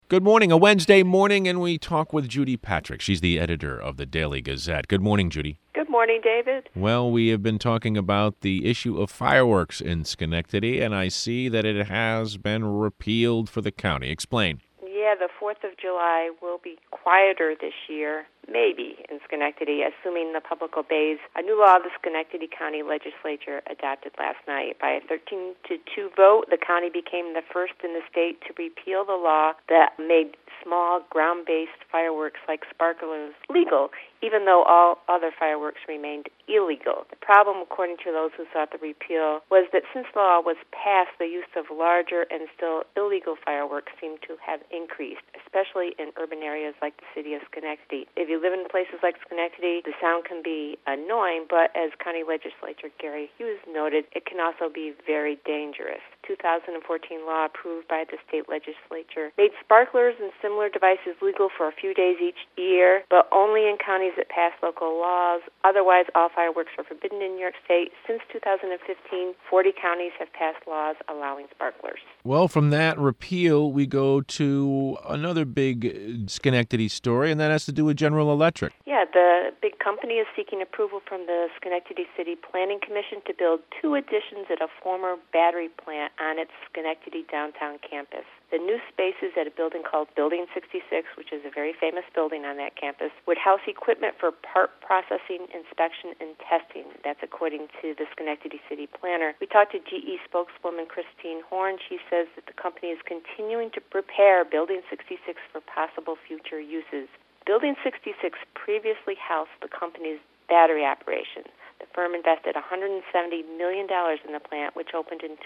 Good morning, a Wednesday morning, and we talk with Judy Patrick. She's the editor of the Daily Gazette. Good morning, Judy. Good morning, David. Well, we have been talking about the issue of fireworks in Schenectady, and I see that it has been repealed for the county. Explain. Yeah, the 4th of July will be quieter this year, maybe, in Schenectady, assuming the public obeys a new law the Schenectady County Legislature adopted last night. By a 13-2 vote, the county became the first in the state to repeal the law that made small ground-based fireworks like sparklers legal, even though all other fireworks remained illegal. The problem, according to those who sought the repeal, was that since the law was passed, the use of larger and still illegal fireworks seemed to have increased, especially in urban areas like the city of Schenectady. If you live in places like Schenectady, the sound can be annoying, but as County Legislator Gary Hughes noted, it can also be very dangerous. 2014 law approved by the state legislature made sparklers and similar devices legal for a few days each year, but only in counties that pass local laws. Otherwise, all fireworks are forbidden in New York State. Since 2015, 40 counties have passed laws allowing sparklers. Well, from that repeal, we go to another big Schenectady story, and that has to do with General Electric. Yeah, the big company is seeking approval from the Schenectady City Planning Commission to build 2 additions at a former battery plant on its Schenectady downtown campus. The new spaces at a building called Building 66, which is a very famous building on that campus, would house equipment for part processing, inspection, and testing. That's according to the Schenectady City Planner. We talked to GE spokeswoman Christine Horn. She says that the company is continuing to prepare Building 66 for possible future uses. Building 66 previously housed the company's battery operation. The firm invested $170 million in the plant, which opened in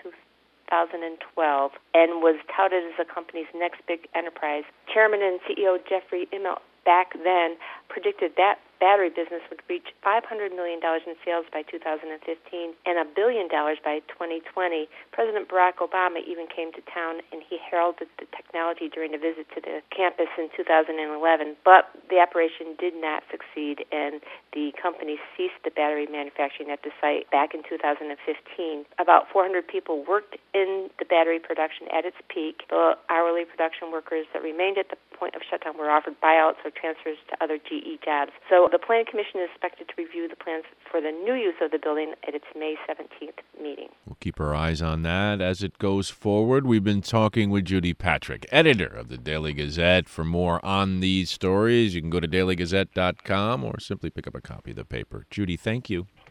2012 and was touted as the company's next big enterprise. Chairman and CEO Jeffrey Immelt back then predicted that battery business would reach $500 million in sales by 2015 and $1 billion by 2020. President Barack Obama even came to town, and he heralded the technology during a visit to the campus in 2011. But the operation did not succeed, and the company ceased the battery manufacturing at the site back in 2015. About 400 people worked in the battery production at its peak. The hourly production workers that remained at the point of shutdown were offered buyouts or transfers to other GE jobs. So the Planning Commission is expected to review the plans for the new use of the building at its May 17th meeting. We'll keep our eyes on that as it goes forward. We've been talking with Judy Patrick, editor of the Daily Gazette. For more on these stories, you can go to dailygazette.com or simply pick up a copy of the paper. Judy, thank you.